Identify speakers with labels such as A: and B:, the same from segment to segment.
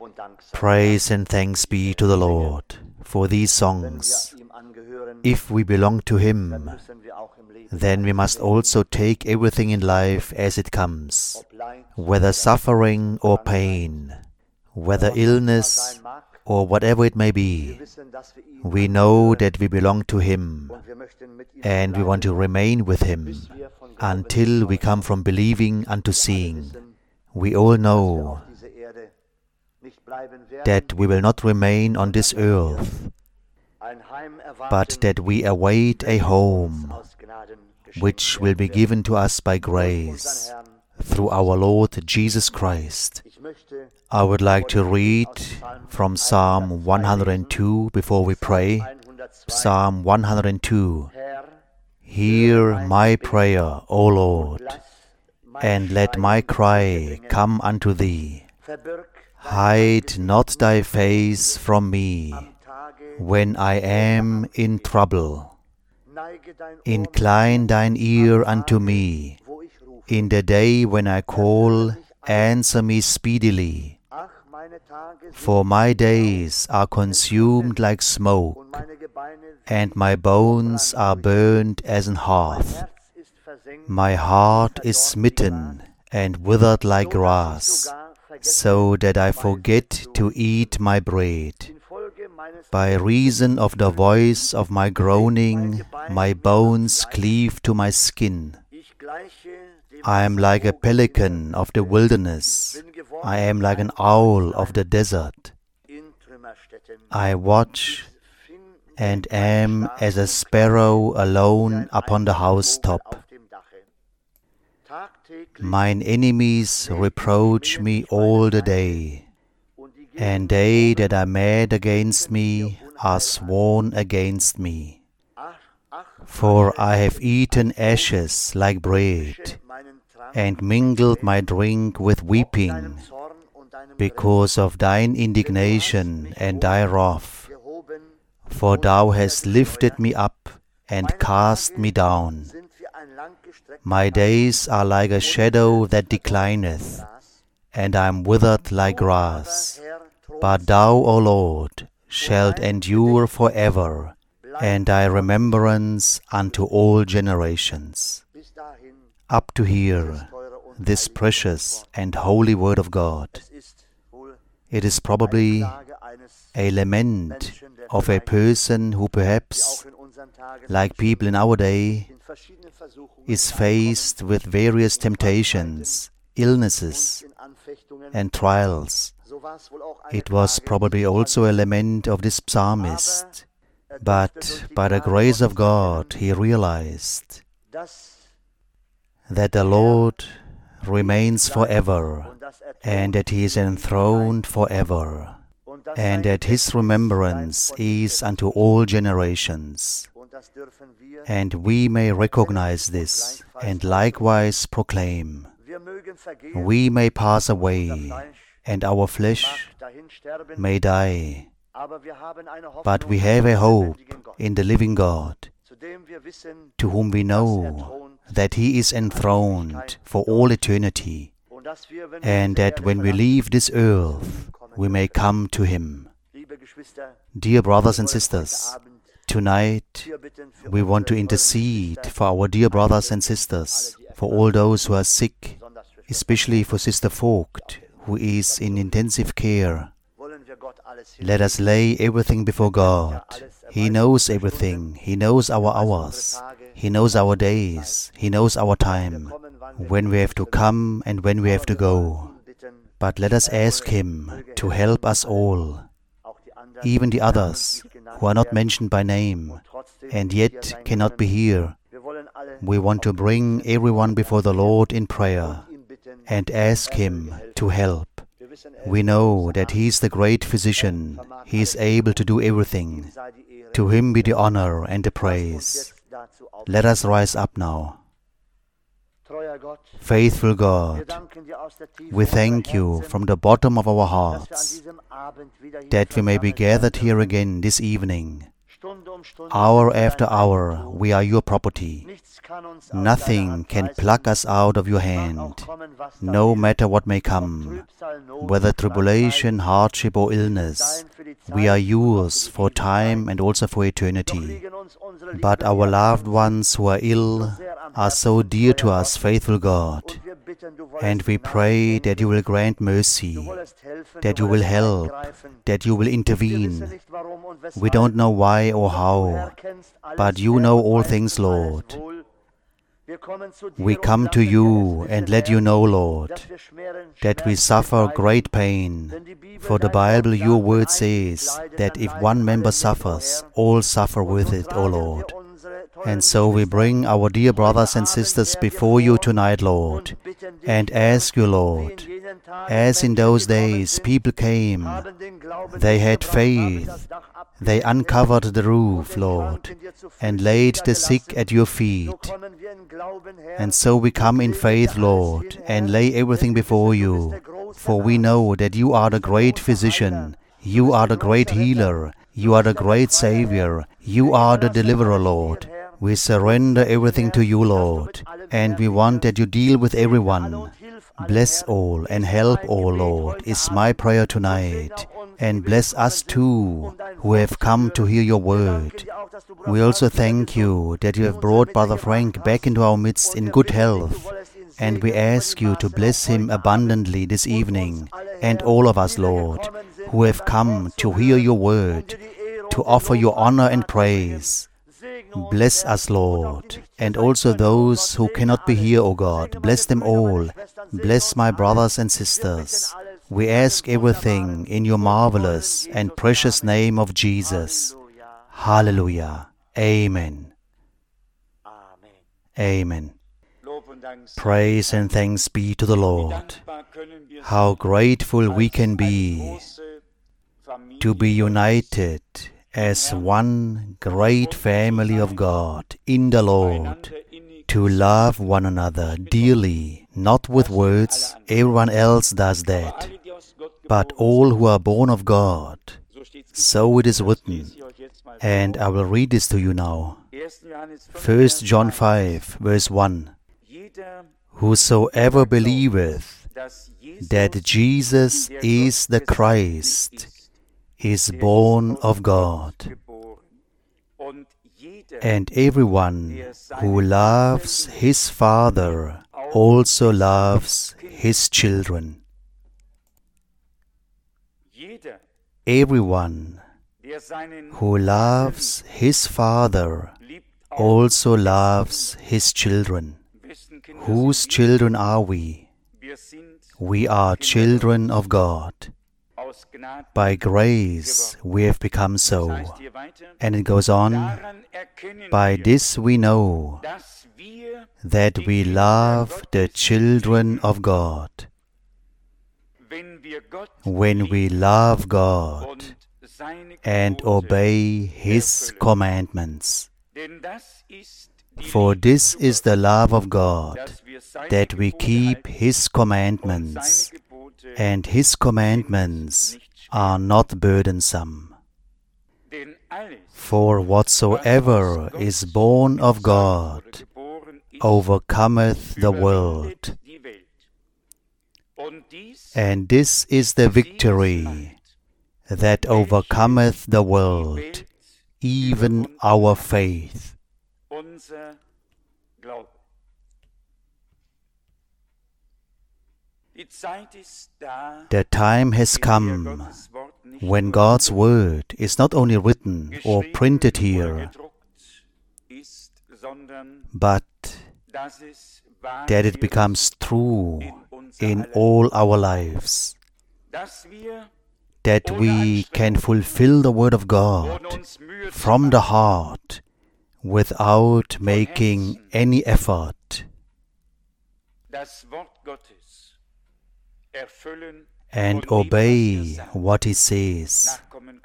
A: Praise and thanks be to the Lord for these songs. If we belong to Him, then we must also take everything in life as it comes, whether suffering or pain, whether illness or whatever it may be. We know that we belong to Him, and we want to remain with Him until we come from believing unto seeing. We all know that we will not remain on this earth, but that we await a home which will be given to us by grace through our Lord Jesus Christ. I would like to read from Psalm 102 before we pray. Psalm 102. Hear my prayer, O Lord, and let my cry come unto Thee. Hide not Thy face from me when I am in trouble. Incline Thine ear unto me. In the day when I call, answer me speedily. For my days are consumed like smoke, and my bones are burned as an hearth. My heart is smitten and withered like grass, so that I forget to eat my bread. By reason of the voice of my groaning, my bones cleave to my skin. I am like a pelican of the wilderness. I am like an owl of the desert. I watch and am as a sparrow alone upon the housetop. Mine enemies reproach me all the day, and they that are mad against me are sworn against me. For I have eaten ashes like bread, and mingled my drink with weeping, because of Thine indignation and Thy wrath. For Thou hast lifted me up and cast me down. My days are like a shadow that declineth, and I am withered like grass. But Thou, O Lord, shalt endure forever, and Thy remembrance unto all generations. Up to here, this precious and holy Word of God. It is probably a lament of a person who perhaps, like people in our day, is faced with various temptations, illnesses, and trials. It was probably also a lament of this psalmist, but by the grace of God he realized that the Lord remains forever, and that He is enthroned forever, and that His remembrance is unto all generations. And we may recognize this, and likewise proclaim. We may pass away, and our flesh may die, but we have a hope in the living God, to whom we know that He is enthroned for all eternity, and that when we leave this earth, we may come to Him. Dear brothers and sisters, tonight we want to intercede for our dear brothers and sisters, for all those who are sick, especially for Sister Vogt, who is in intensive care. Let us lay everything before God. He knows everything. He knows our hours. He knows our days. He knows our time, when we have to come and when we have to go. But let us ask Him to help us all, even the others who are not mentioned by name and yet cannot be here. We want to bring everyone before the Lord in prayer and ask Him to help. We know that He is the great physician. He is able to do everything. To Him be the honor and the praise. Let us rise up now. Faithful God, we thank You from the bottom of our hearts that we may be gathered here again this evening. Hour after hour we are Your property. Nothing can pluck us out of your hand, no matter what may come, whether tribulation, hardship, or illness. We are yours for time and also for eternity. But our loved ones who are ill are so dear to us, faithful God. And we pray that you will grant mercy, that you will help, that you will intervene. We don't know why or how, but you know all things, Lord. We come to you and let you know, Lord, that we suffer great pain. For the Bible, your word says that if one member suffers, all suffer with it, O Lord. And so we bring our dear brothers and sisters before you tonight, Lord, and ask you, Lord, as in those days people came, they had faith, they uncovered the roof, Lord, and laid the sick at your feet. And so we come in faith, Lord, and lay everything before you, for we know that you are the great physician, you are the great healer, you are the great Savior, you are the deliverer, Lord. We surrender everything to you, Lord, and we want that you deal with everyone. Bless all and help all, Lord, is my prayer tonight. And bless us too, who have come to hear your word. We also thank you that you have brought Brother Frank back into our midst in good health. And we ask you to bless him abundantly this evening, and all of us, Lord, who have come to hear your word, to offer your honor and praise. Bless us, Lord, and also those who cannot be here, O God. Bless them all. Bless my brothers and sisters. We ask everything in your marvelous and precious name of Jesus. Hallelujah. Amen. Amen. Praise and thanks be to the Lord. How grateful we can be to be united as one great family of God in the Lord, to love one another dearly, not with words, everyone else does that, but all who are born of God. So it is written, and I will read this to you now. 1 John 5, verse 1. Whosoever believeth that Jesus is the Christ is born of God, and everyone who loves his Father also loves his children. Everyone who loves his Father also loves his children. Whose children are we? We are children of God. By grace we have become so. And it goes on, by this we know that we love the children of God, when we love God and obey His commandments. For this is the love of God, that we keep His commandments, and His commandments are not burdensome. For whatsoever is born of God overcometh the world. And this is the victory that overcometh the world, even our faith. The time has come when God's Word is not only written or printed here, but that it becomes true in all our lives, that we can fulfill the Word of God from the heart without making any effort, and obey what He says,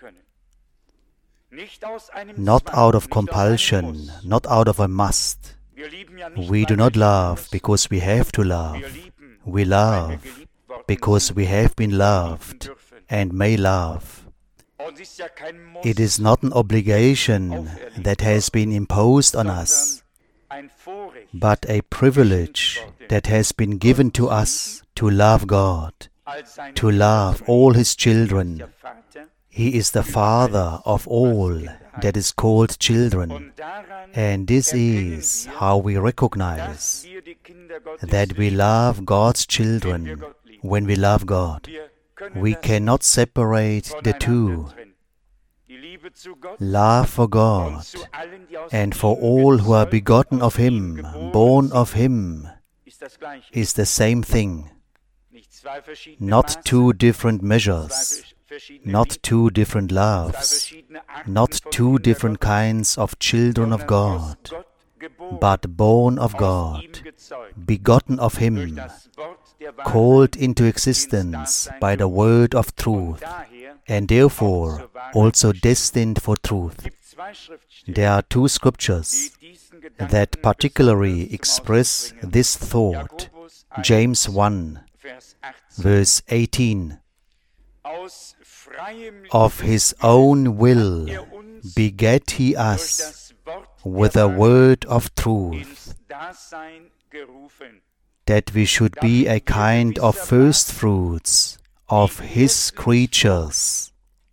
A: not out of compulsion, not out of a must. We do not love because we have to love. We love because we have been loved and may love. It is not an obligation that has been imposed on us, but a privilege that has been given to us to love God, to love all His children. He is the Father of all that is called children. And this is how we recognize that we love God's children when we love God. We cannot separate the two. Love for God and for all who are begotten of Him, born of Him, is the same thing. Not two different measures, not two different loves, not two different kinds of children of God, but born of God, begotten of Him, called into existence by the word of truth, and therefore also destined for truth. There are two scriptures that particularly express this thought. James 1, verse 18. Of His own will begat He us with a word of truth, that we should be a kind of first fruits of His creatures.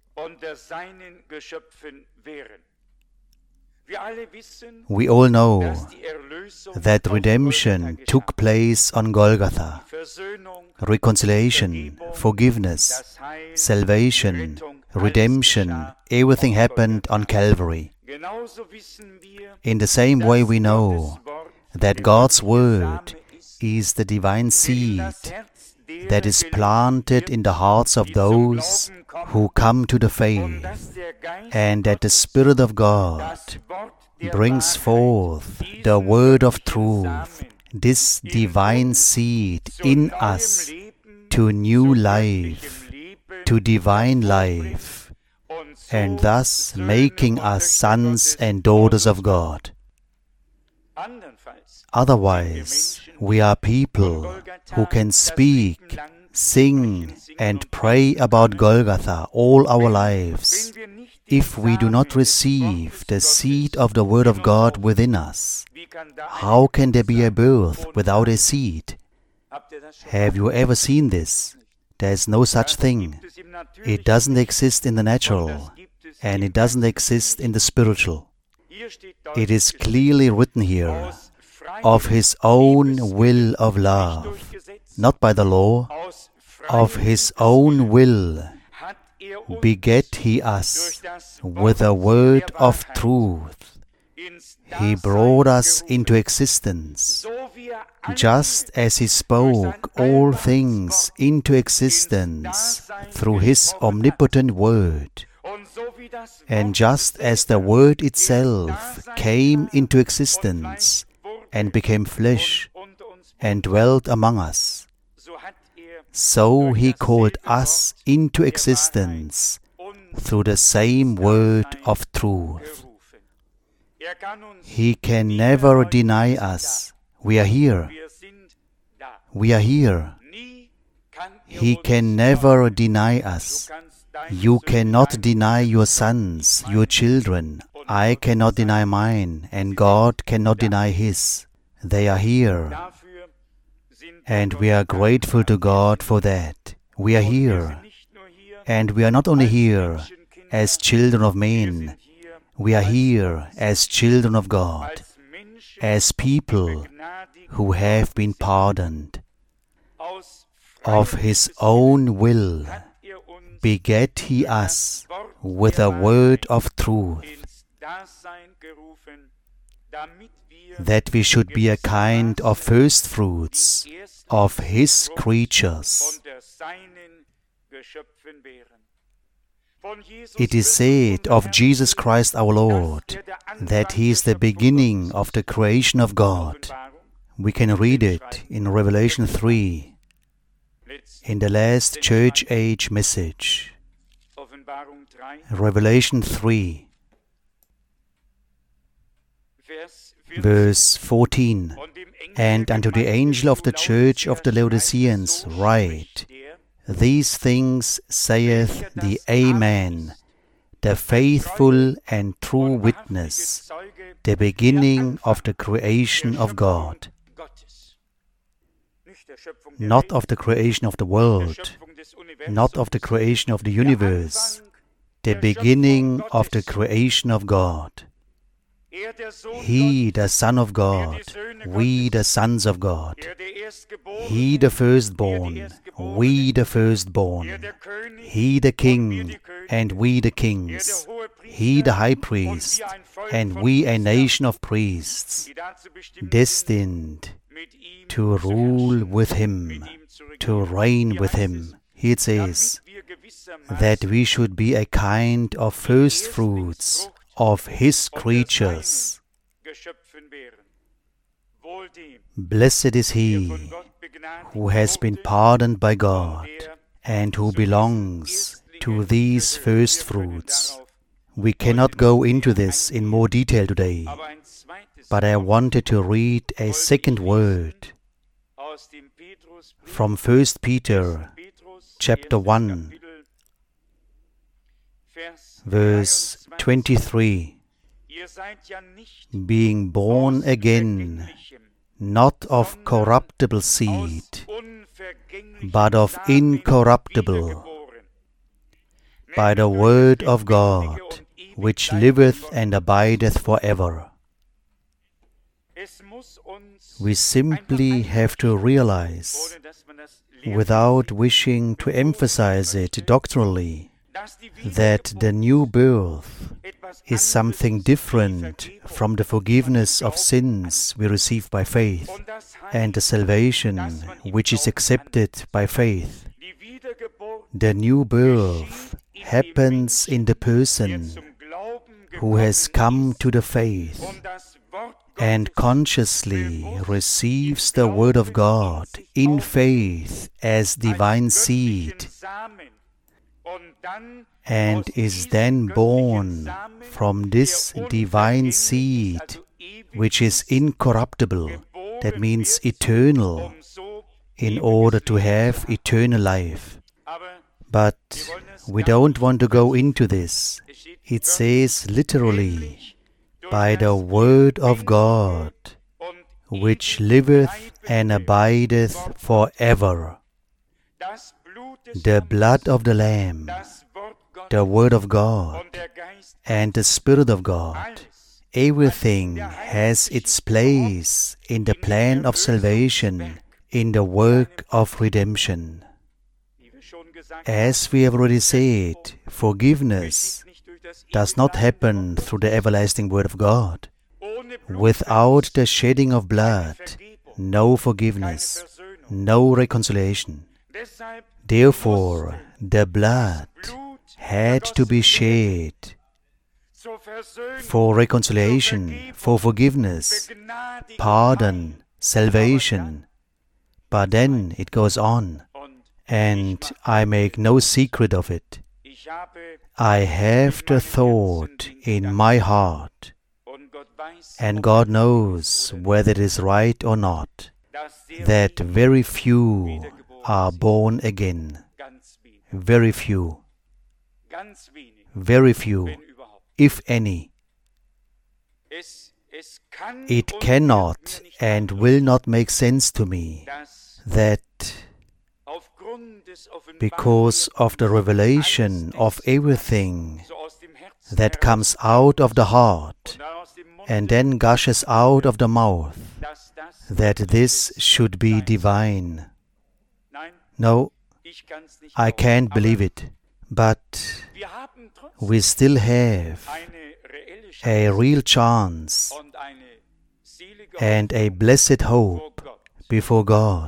A: We all know that redemption took place on Golgotha. Reconciliation, forgiveness, salvation, redemption, everything happened on Calvary. In the same way we know that God's Word is the divine seed that is planted in the hearts of those who come to the faith, and that the Spirit of God brings forth the word of truth, this divine seed in us, to new life, to divine life, and thus making us sons and daughters of God. Otherwise, we are people who can speak, sing, and pray about Golgotha all our lives. If we do not receive the seed of the Word of God within us, how can there be a birth without a seed? Have you ever seen this? There is no such thing. It doesn't exist in the natural, and it doesn't exist in the spiritual. It is clearly written here, of His own will of love, not by the law, of His own will begat He us with a word of truth. He brought us into existence, just as He spoke all things into existence through His omnipotent Word. And just as the Word itself came into existence and became flesh and dwelt among us, so He called us into existence through the same word of truth. He can never deny us. We are here. We are here. He can never deny us. You cannot deny your sons, your children. I cannot deny mine, and God cannot deny His. They are here. And we are grateful to God for that. We are here. And we are not only here as children of men, we are here as children of God, as people who have been pardoned. Of His own will begat He us with a word of truth, that we should be a kind of first fruits of His creatures. It is said of Jesus Christ our Lord that He is the beginning of the creation of God. We can read it in Revelation 3, in the last church age message. Revelation 3, verse 14. And unto the angel of the church of the Laodiceans write, These things saith the Amen, the faithful and true witness, the beginning of the creation of God. Not of the creation of the world, not of the creation of the universe, the beginning of the creation of God. He, the Son of God, we, the sons of God. He, the firstborn, we, the firstborn. He, the King, and we, the kings. He, the high priest, and we, a nation of priests, destined to rule with Him, to reign with Him. Here it says that we should be a kind of first fruits of His creatures. Blessed is he who has been pardoned by God and who belongs to these first fruits. We cannot go into this in more detail today, but I wanted to read a second word from 1 Peter chapter 1, verse 23. Being born again, not of corruptible seed, but of incorruptible, by the word of God, which liveth and abideth forever. We simply have to realize, without wishing to emphasize it doctrinally, that the new birth is something different from the forgiveness of sins we receive by faith and the salvation which is accepted by faith. The new birth happens in the person who has come to the faith and consciously receives the Word of God in faith as divine seed, and is then born from this divine seed, which is incorruptible, that means eternal, in order to have eternal life. But we don't want to go into this. It says literally, by the word of God, which liveth and abideth forever. The blood of the Lamb, the Word of God, and the Spirit of God, everything has its place in the plan of salvation, in the work of redemption. As we have already said, forgiveness does not happen through the everlasting Word of God. Without the shedding of blood, no forgiveness, no reconciliation. Therefore, the blood had to be shed for reconciliation, for forgiveness, pardon, salvation. But then it goes on, and I make no secret of it. I have the thought in my heart, and God knows whether it is right or not, that very few are born again. Very few, if any. It cannot and will not make sense to me that because of the revelation of everything that comes out of the heart and then gushes out of the mouth, that this should be divine. No, I can't believe it, but we still have a real chance and a blessed hope before God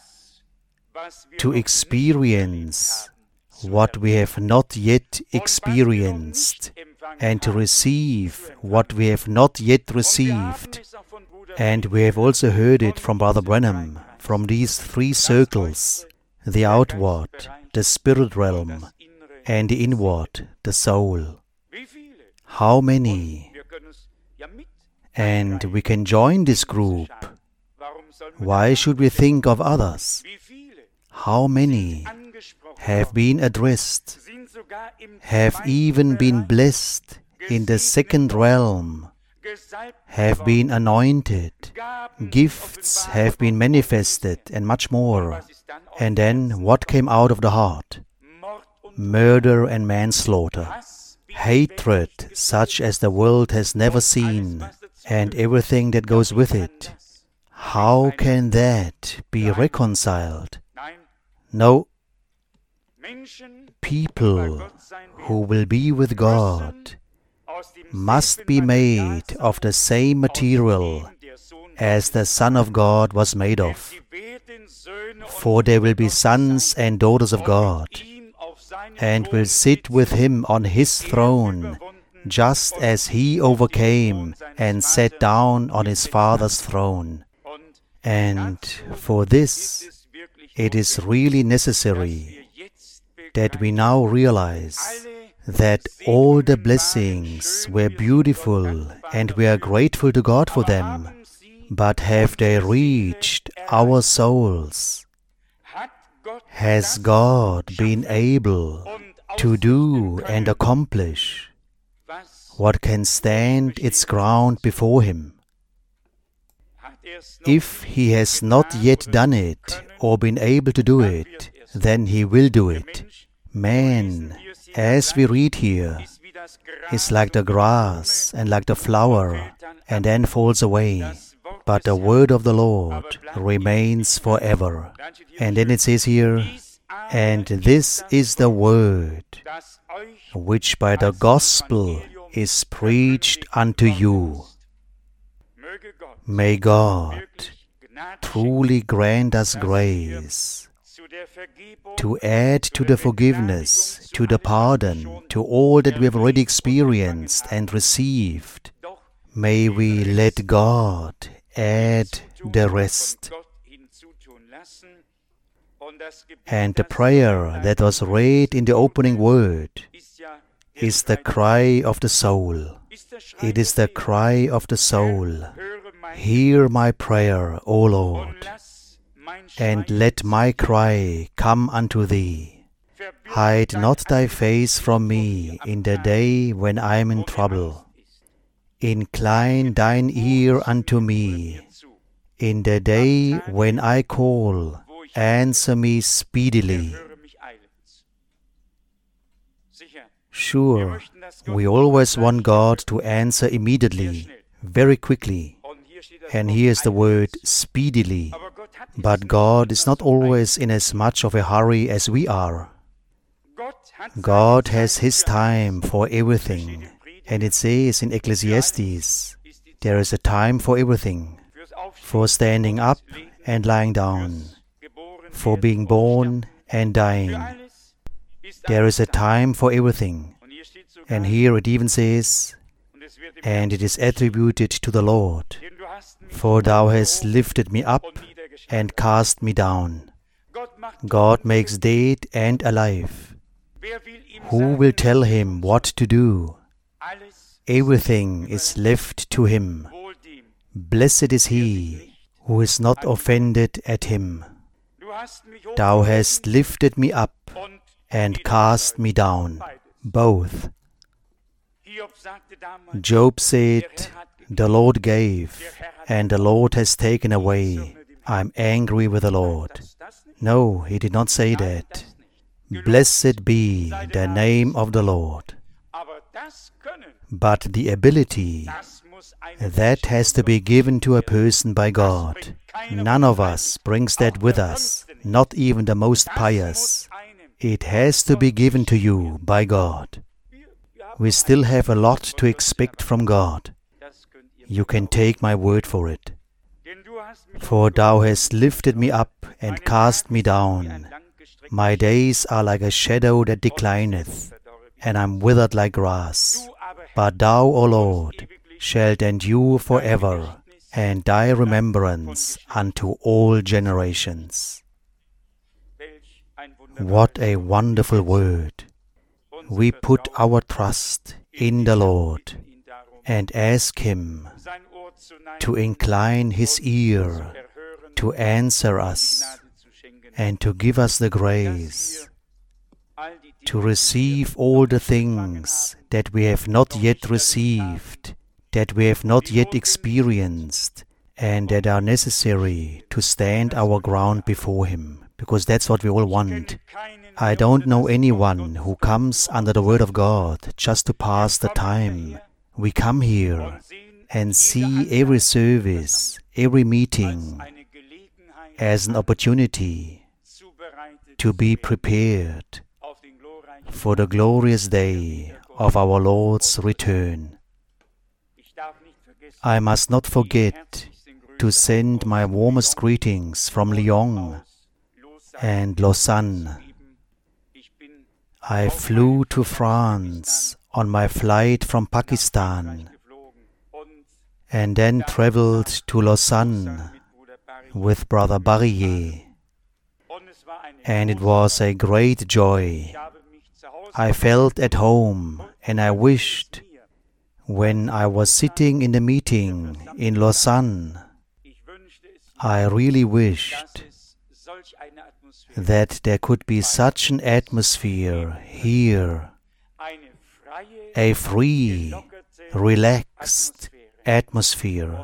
A: to experience what we have not yet experienced and to receive what we have not yet received. And we have also heard it from Brother Branham, from these three circles, the outward, the spirit realm, and the inward, the soul. How many? And we can join this group. Why should we think of others? How many have been addressed, have even been blessed in the second realm, have been anointed, gifts have been manifested, and much more. And then what came out of the heart? Murder and manslaughter, hatred such as the world has never seen, and everything that goes with it. How can that be reconciled? No. People who will be with God must be made of the same material as the Son of God was made of. For they will be sons and daughters of God, and will sit with Him on His throne, just as He overcame and sat down on His Father's throne. And for this, it is really necessary that we now realize that all the blessings were beautiful and we are grateful to God for them, but have they reached our souls? Has God been able to do and accomplish what can stand its ground before Him? If He has not yet done it or been able to do it, then He will do it. Man, as we read here, is like the grass and like the flower, and then falls away. But the word of the Lord remains forever. And then it says here, and this is the word which by the gospel is preached unto you. May God truly grant us grace to add to the forgiveness, to the pardon, to all that we have already experienced and received. May we let God add the rest. And the prayer that was read in the opening word is the cry of the soul. It is the cry of the soul. Hear my prayer, O Lord, and let my cry come unto Thee. Hide not Thy face from me in the day when I am in trouble. Incline Thine ear unto me. In the day when I call, answer me speedily. Sure, we always want God to answer immediately, very quickly. And here is the word speedily. But God is not always in as much of a hurry as we are. God has His time for everything. And it says in Ecclesiastes, there is a time for everything. For standing up and lying down. For being born and dying. There is a time for everything. And here it even says, and it is attributed to the Lord. For Thou hast lifted me up and cast me down. God makes dead and alive. Who will tell Him what to do? Everything is left to Him. Blessed is he who is not offended at Him. Thou hast lifted me up and cast me down, both. Job said, the Lord gave, and the Lord has taken away. I am angry with the Lord. No, he did not say that. Blessed be the name of the Lord. But the ability, that has to be given to a person by God. None of us brings that with us, not even the most pious. It has to be given to you by God. We still have a lot to expect from God. You can take my word for it. For Thou hast lifted me up and cast me down. My days are like a shadow that declineth, and I am withered like grass. But Thou, O Lord, shalt endure forever, and Thy remembrance unto all generations. What a wonderful word! We put our trust in the Lord and ask Him to incline His ear, to answer us, and to give us the grace to receive all the things that we have not yet received, that we have not yet experienced, and that are necessary to stand our ground before Him, because that's what we all want. I don't know anyone who comes under the Word of God just to pass the time. We come here and see every service, every meeting as an opportunity to be prepared for the glorious day of our Lord's return. I must not forget to send my warmest greetings from Lyon and Lausanne. I flew to France on my flight from Pakistan and then traveled to Lausanne with Brother Barrier. And it was a great joy. I felt at home, and I wished, when I was sitting in the meeting in Lausanne, I really wished that there could be such an atmosphere here, a free, relaxed atmosphere.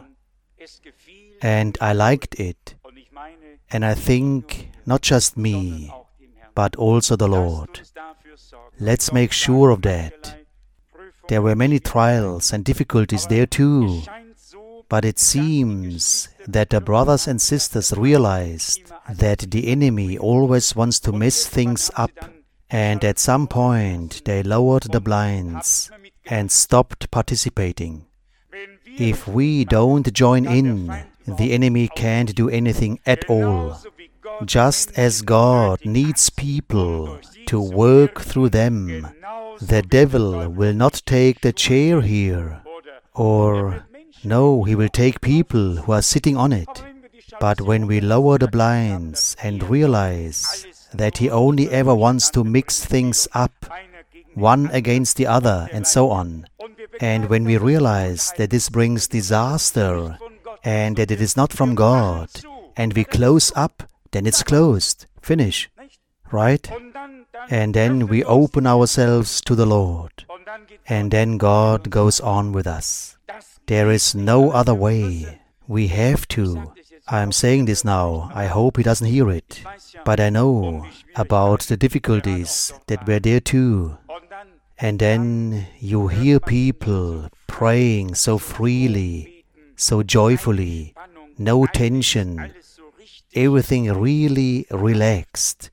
A: And I liked it. And I think not just me, but also the Lord. Let's make sure of that. There were many trials and difficulties there too, but it seems that the brothers and sisters realized that the enemy always wants to mess things up, and at some point they lowered the blinds and stopped participating. If we don't join in, the enemy can't do anything at all. Just as God needs people to work through them, the devil will not take the chair here. Or, no, he will take people who are sitting on it. But when we lower the blinds and realize that he only ever wants to mix things up, one against the other and so on, and when we realize that this brings disaster and that it is not from God, and we close up, then it's closed. Finish. Right? And then we open ourselves to the Lord. And then God goes on with us. There is no other way. We have to. I am saying this now. I hope he doesn't hear it. But I know about the difficulties that were there too. And then you hear people praying so freely, so joyfully, no tension, everything really relaxed.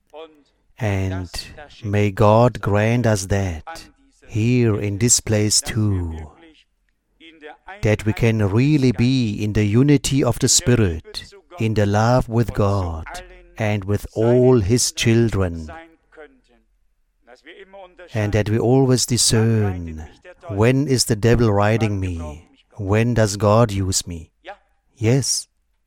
A: And may God grant us that here in this place too, that we can really be in the unity of the Spirit, in the love with God and with all His children, and that we always discern, when is the devil riding me? When does God use me? Yes.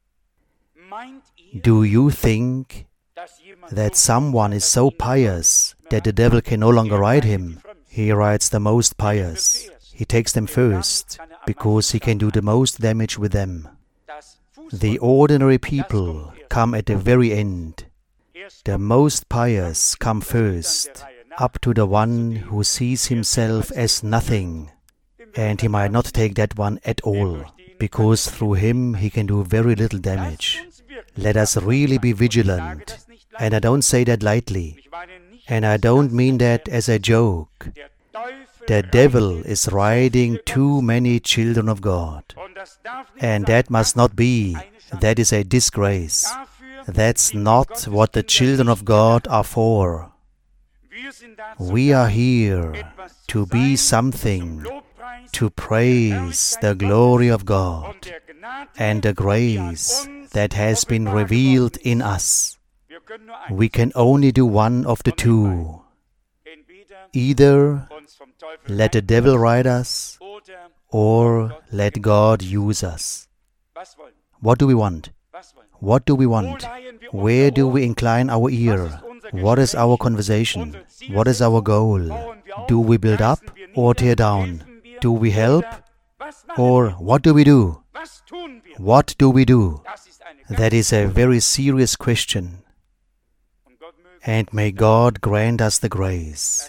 A: Do you think that someone is so pious that the devil can no longer ride him? He rides the most pious. He takes them first, because he can do the most damage with them. The ordinary people come at the very end. The most pious come first, up to the one who sees himself as nothing. And he might not take that one at all, because through him he can do very little damage. Let us really be vigilant. And I don't say that lightly. And I don't mean that as a joke. The devil is riding too many children of God. And that must not be. That is a disgrace. That's not what the children of God are for. We are here to be something, to praise the glory of God and the grace that has been revealed in us. We can only do one of the two. Either let the devil ride us, or let God use us. What do we want? What do we want? Where do we incline our ear? What is our conversation? What is our goal? Do we build up or tear down? Do we help? Or what do we do? What do we do? That is a very serious question. And may God grant us the grace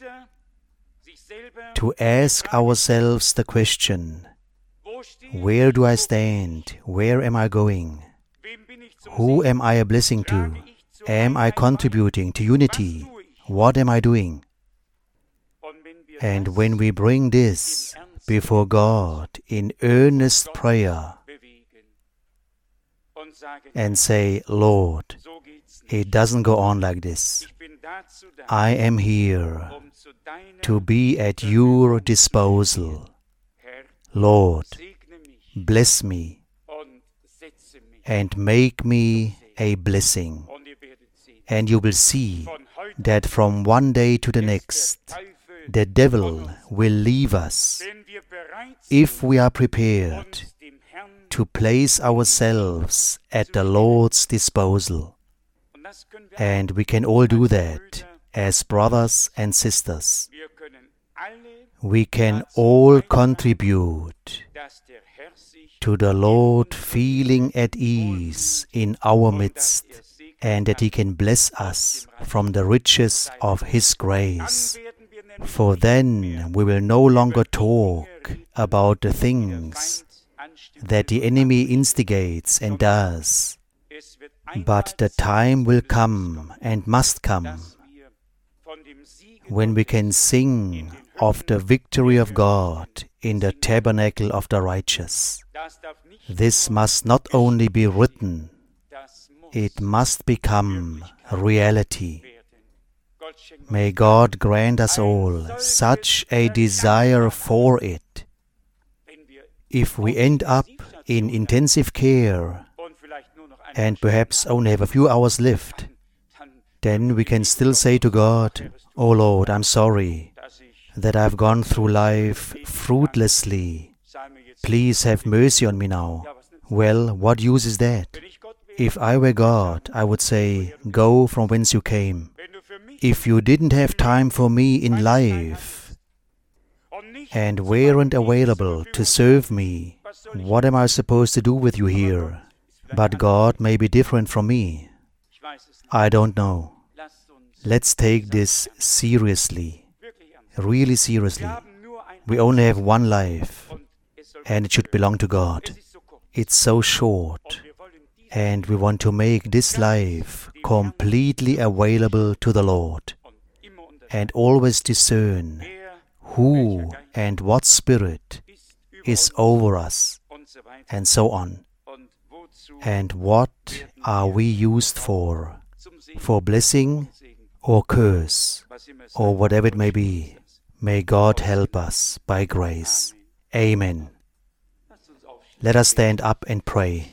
A: to ask ourselves the question, where do I stand? Where am I going? Who am I a blessing to? Am I contributing to unity? What am I doing? And when we bring this before God in earnest prayer and say, Lord, it doesn't go on like this. I am here to be at your disposal. Lord, bless me and make me a blessing. And you will see that from one day to the next, the devil will leave us if we are prepared to place ourselves at the Lord's disposal. And we can all do that as brothers and sisters. We can all contribute to the Lord feeling at ease in our midst, and that He can bless us from the riches of His grace. For then we will no longer talk about the things that the enemy instigates and does, but the time will come and must come when we can sing of the victory of God in the tabernacle of the righteous. This must not only be written, it must become reality. May God grant us all such a desire for it. If we end up in intensive care and perhaps only have a few hours left, then we can still say to God, "Oh Lord, I'm sorry that I've gone through life fruitlessly. Please have mercy on me now." Well, what use is that? If I were God, I would say, "Go from whence you came." If you didn't have time for me in life and weren't available to serve me, what am I supposed to do with you here? But God may be different from me. I don't know. Let's take this seriously, really seriously. We only have one life, and it should belong to God. It's so short, and we want to make this life completely available to the Lord, and always discern who and what spirit is over us, and so on. And what are we used for blessing or curse, or whatever it may be? May God help us by grace. Amen. Let us stand up and pray.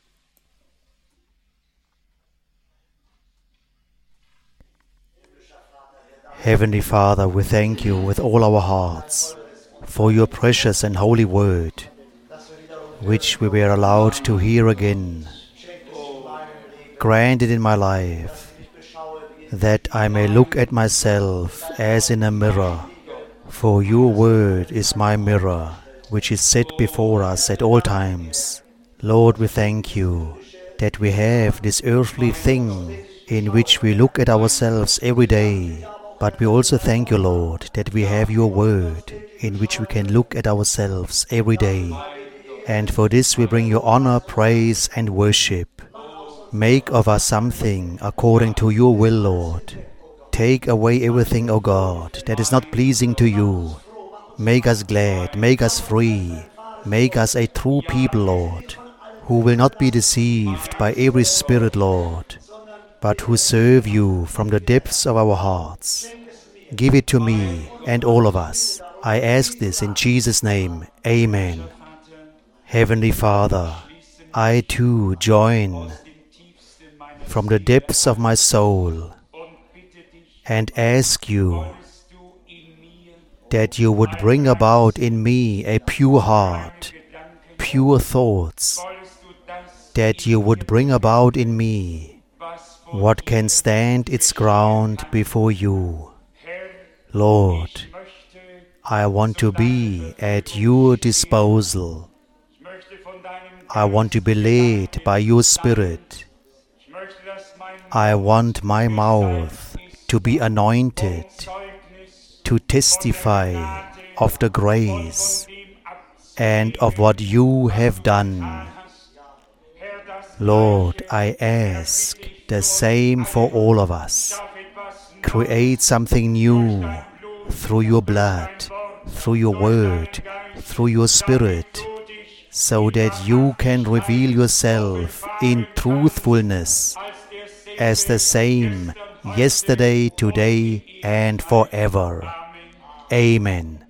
A: Heavenly Father, we thank you with all our hearts for your precious and holy word, which we were allowed to hear again. Grant it in my life, that I may look at myself as in a mirror, for your word is my mirror, which is set before us at all times. Lord, we thank you that we have this earthly thing in which we look at ourselves every day. But we also thank you, Lord, that we have your word in which we can look at ourselves every day. And for this we bring you honor, praise, and worship. Make of us something according to your will, Lord. Take away everything, O God, that is not pleasing to you. Make us glad, make us free, make us a true people, Lord, who will not be deceived by every spirit, Lord, but who serve you from the depths of our hearts. Give it to me and all of us. I ask this in Jesus' name. Amen. Heavenly Father, I too join from the depths of my soul and ask you that you would bring about in me a pure heart, pure thoughts, that you would bring about in me what can stand its ground before you. Lord, I want to be at your disposal. I want to be led by your Spirit. I want my mouth to be anointed to testify of the grace and of what you have done. Lord, I ask the same for all of us. Create something new through your blood, through your word, through your spirit, so that you can reveal yourself in truthfulness as the same yesterday, today, and forever. Amen.